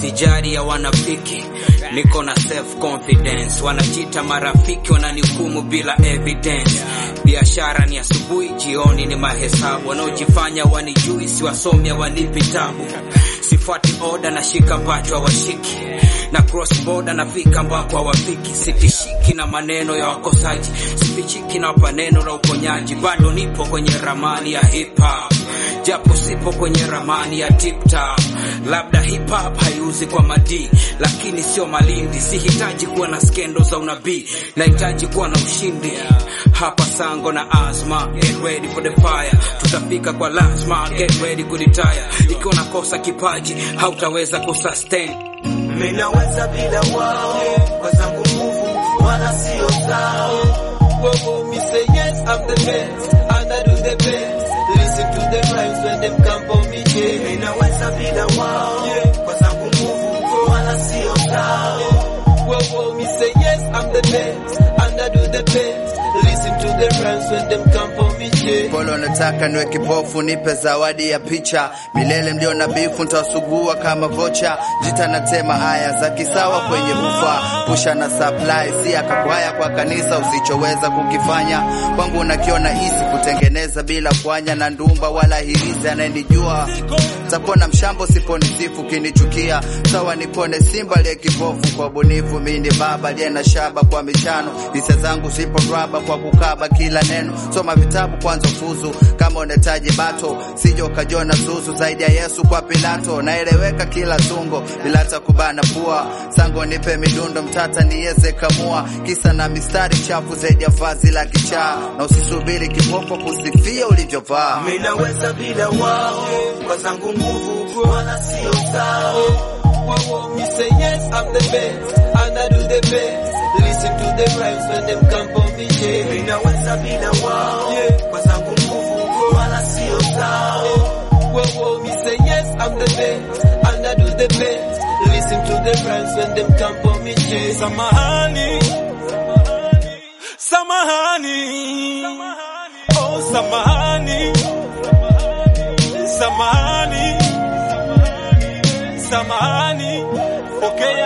sijari ya wanafiki. Niko na self confidence, wanajita marafiki wananihukumu bila evidence. Biashara ni asubuhi, jioni ni mahesabu. Wanaojifanya wanijui si wasomi wanipi tabu. Sifuati order na shika ambacho hawashiki, na cross border nafika ambako hawafiki. Sitishiki na maneno ya wakosaji, sipichiki na paneno la uponyaji. Bado nipo kwenye ramani ya hip hop, japo sipo kwenye ramani ya tip top. Labda hip hop haiuzi kwa madi, lakini sio Malindi. Sihitaji kuwa na skendo za unabii, nahitaji kuwa na ushindi. Hapa Sango na Azma, get ready for the fire. Tutafika kwa lazima, get ready kuretire. Ikiwa nakosa kipaji, hautaweza kusustain. Minaweza bila wao, kwa zangu nguvu, wala sio zao. Whoa, me say yes, I'm the best, and I do the best. Listen to the rhymes when them come for me, yeah. Minaweza bila wao, kwa zangu nguvu, wala sio zao. Whoa, me say yes, I'm the best, and I do the best. Listen to the rhymes when them come for me, yeah. Polo nataka niwe kipofu, nipe zawadi ya picha. Milele mlio na bifu nitawasugua kama vocha. Jita natema aya za kisawa kwenye ufa. Pusha na supply, si akakwaya kwa kanisa. Usichoweza kukifanya kwangu unakiona easy. Kutengeneza bila kuanya na ndumba wala hirizi. Ananijua takona mshambo siponisifu kinichukia. Sawa nipone simba liye kipofu kwa bunifu. Mini baba liye na shaba kwa michano. Hisia zangu sipo raba kwa kukaba kila neno. Soma vitabu kwanza fuzu kama unahitaji bato. Sijo kajona zuzu zaidi ya Yesu kwa Pilato. Naeleweka kila tungo bila hata kubana pua. Sango nipe midundo mtata niweze kamua. Kisa na mistari chafu zaidi ya vazi la kichaa. Na usisubiri kipopo kusifia ulivyovaa. Minaweza bila wao, kwa zangu nguvu, wala sio zao. Whoa, me say yes, I'm the best, and I do the best. Listen to the rhymes when them come for me, yeah. Minaweza bila wao, kwa zangu nguvu, wala sio zao. Whoa, me say yes, I'm the best, and I do the best. Listen to the rhymes when them come for me, yeah. Samahani, samahani, oh samahani, samahani, samahani, okay.